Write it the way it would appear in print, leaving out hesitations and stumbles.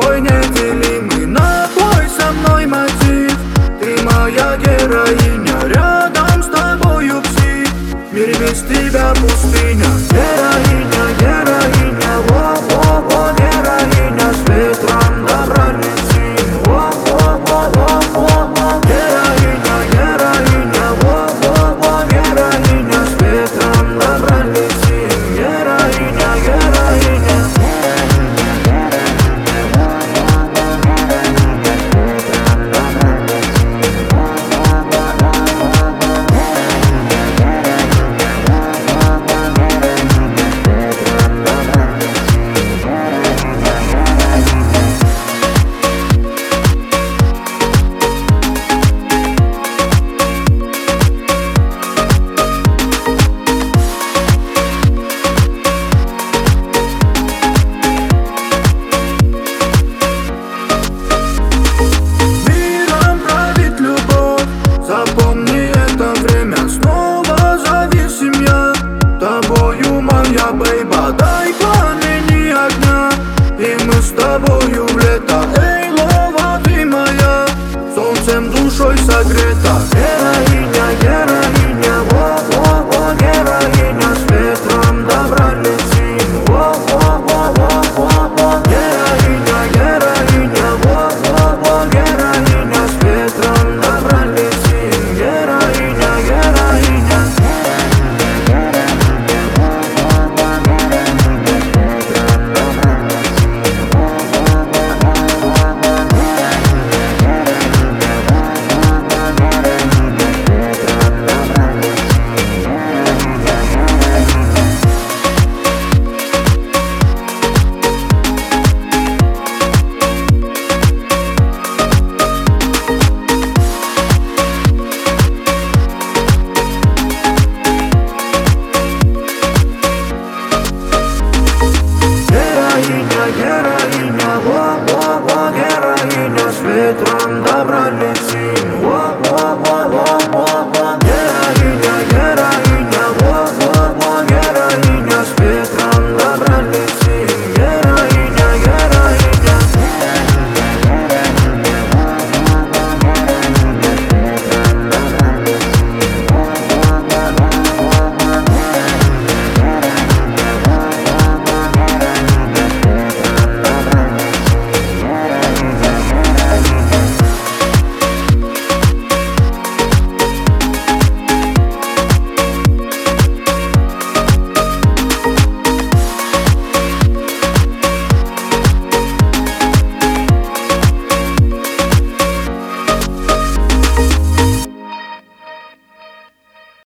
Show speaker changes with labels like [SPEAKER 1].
[SPEAKER 1] твой неделимый, напой со мной мотив. Ты моя героиня, рядом с тобою псих. Мир без тебя пустыня. Героиня, героиня, во-во-во, героиня, с ветром добра летим. Во-во-во-во-во, героиня, героиня, во-во-во, героиня, с ветром добра летим. Героиня, героиня. Запомни это время, снова зависим я тобою, моя бейба. Дай пламени огня, и мы с тобою в лето. Эй, лова, ты моя, солнцем душой согрета. Героиня, героиня, во-во-во, героиня, с ветром добра летим. Во-во-во-во-во, героиня, героиня, во-во-во, героиня, с ветром добра летим. Героиня, героиня. Героиня, героиня.